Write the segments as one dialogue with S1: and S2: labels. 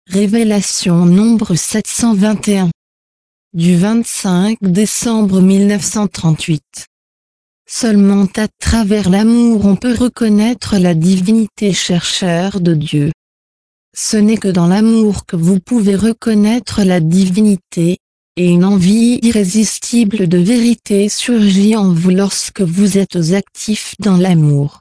S1: Révélation Nombre 721. Du 25 décembre 1938. Seulement à travers l'amour on peut reconnaître la divinité chercheur de Dieu. Ce n'est que dans l'amour que vous pouvez reconnaître la divinité, et une envie irrésistible de vérité surgit en vous lorsque vous êtes actif dans l'amour.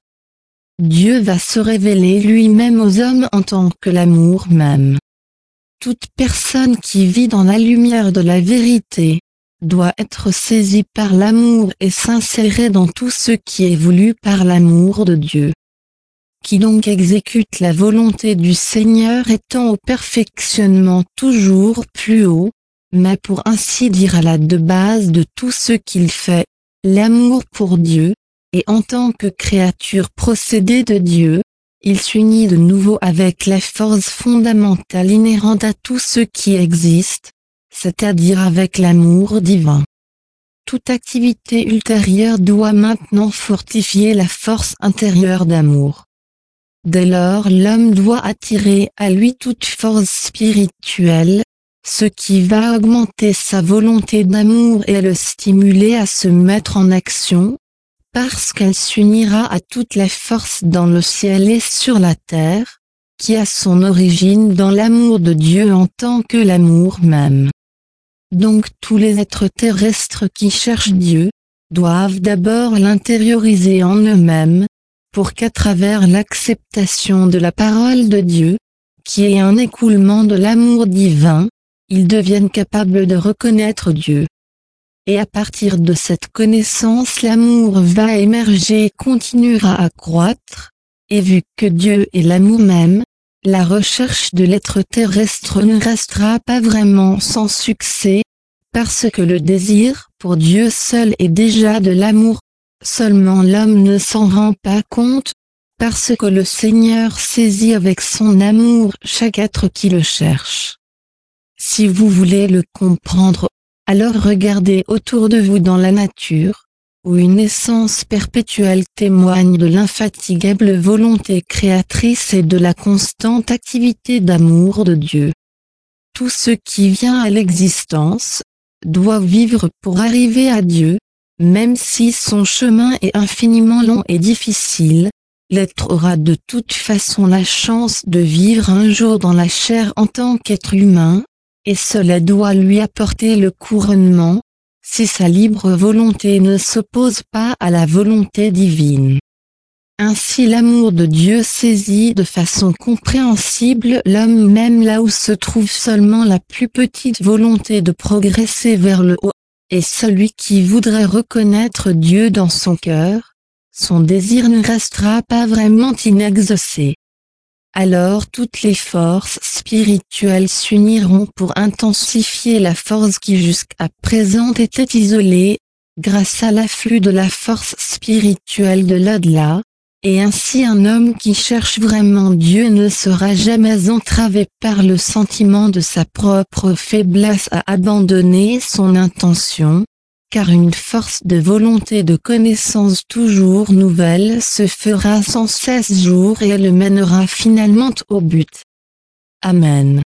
S1: Dieu va se révéler lui-même aux hommes en tant que l'amour même. Toute personne qui vit dans la lumière de la vérité doit être saisie par l'amour et s'insérer dans tout ce qui est voulu par l'amour de Dieu. Qui donc exécute la volonté du Seigneur étant au perfectionnement toujours plus haut, mais pour ainsi dire à la de base de tout ce qu'il fait, l'amour pour Dieu, et en tant que créature procédée de Dieu, il s'unit de nouveau avec la force fondamentale inhérente à tout ce qui existe, c'est-à-dire avec l'amour divin. Toute activité ultérieure doit maintenant fortifier la force intérieure d'amour. Dès lors l'homme doit attirer à lui toute force spirituelle, ce qui va augmenter sa volonté d'amour et le stimuler à se mettre en action, parce qu'elle s'unira à toute la force dans le ciel et sur la terre, qui a son origine dans l'amour de Dieu en tant que l'amour même. Donc tous les êtres terrestres qui cherchent Dieu, doivent d'abord l'intérioriser en eux-mêmes, pour qu'à travers l'acceptation de la parole de Dieu, qui est un écoulement de l'amour divin, ils deviennent capables de reconnaître Dieu. Et à partir de cette connaissance l'amour va émerger et continuera à croître, et vu que Dieu est l'amour même, la recherche de l'être terrestre ne restera pas vraiment sans succès, parce que le désir pour Dieu seul est déjà de l'amour, seulement l'homme ne s'en rend pas compte, parce que le Seigneur saisit avec son amour chaque être qui le cherche. Si vous voulez le comprendre, alors regardez autour de vous dans la nature, où une essence perpétuelle témoigne de l'infatigable volonté créatrice et de la constante activité d'amour de Dieu. Tout ce qui vient à l'existence, doit vivre pour arriver à Dieu, même si son chemin est infiniment long et difficile, l'être aura de toute façon la chance de vivre un jour dans la chair en tant qu'être humain, et cela doit lui apporter le couronnement, si sa libre volonté ne s'oppose pas à la volonté divine. Ainsi l'amour de Dieu saisit de façon compréhensible l'homme même là où se trouve seulement la plus petite volonté de progresser vers le haut, et celui qui voudrait reconnaître Dieu dans son cœur, son désir ne restera pas vraiment inexaucé. Alors toutes les forces spirituelles s'uniront pour intensifier la force qui jusqu'à présent était isolée, grâce à l'afflux de la force spirituelle de l'au-delà, et ainsi un homme qui cherche vraiment Dieu ne sera jamais entravé par le sentiment de sa propre faiblesse à abandonner son intention, car une force de volonté de connaissance toujours nouvelle se fera sans cesse jour et le mènera finalement au but. Amen.